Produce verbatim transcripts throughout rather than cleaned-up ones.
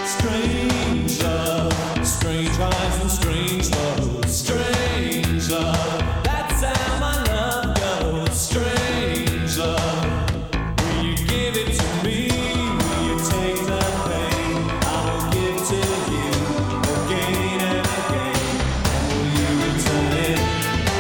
Strange love, strange eyes and strange love. Strange love, that's how my love goes. Strange love, will you give it to me? Will you take the pain I will give to you again and again? And will you return it?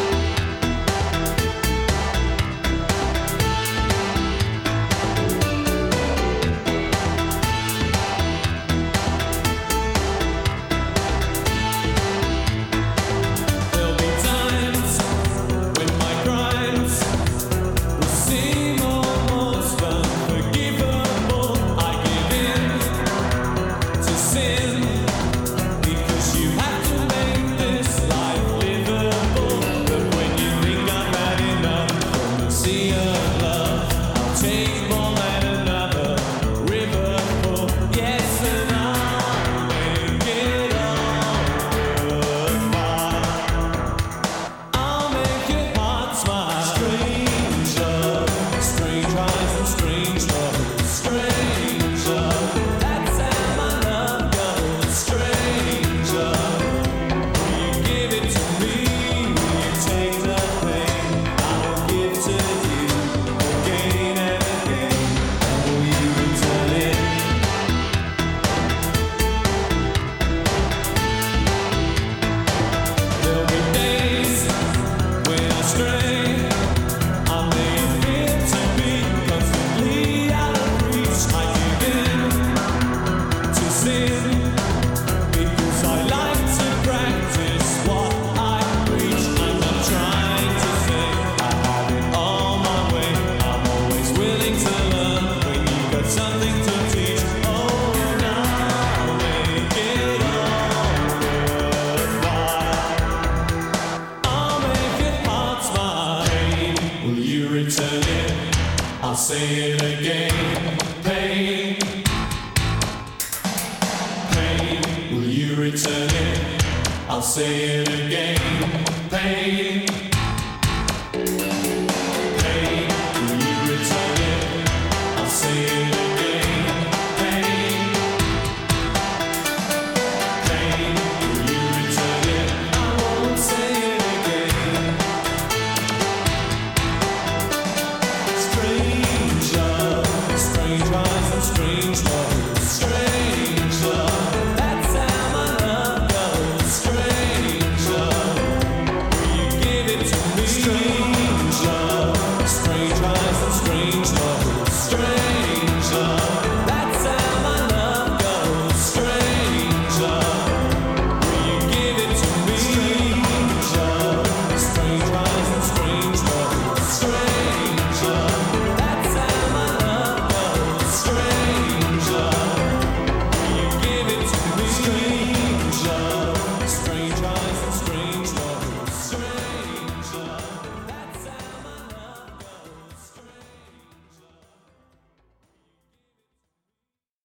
There'll be times when my crimes will seem almost unforgivable. I give in to sin because you have to make this life livable. But when you think I've had enough from the sea of love, I'll take more than another river full. Yes, and I'll make it all worthwhile. I'll make your heart smile. Strange love, strange eyes and strange love. Strange love, that's how my love goes. Strange love, will you give it to me? Will you take the pain I will give to you again and again? And will you return it? There'll be days when I stray. I may appear to be constantly out of reach. I give in to sin because I like to practice what I preach. I'm not trying to say I have it all my way. I'm always willing to learn when you've got something to teach. Oh, and I'll make it all worthwhile. I'll make your heart smile. Pain, will you return it? I'll say it again. Pain, pain, will you return it? I'll say it again. Pain.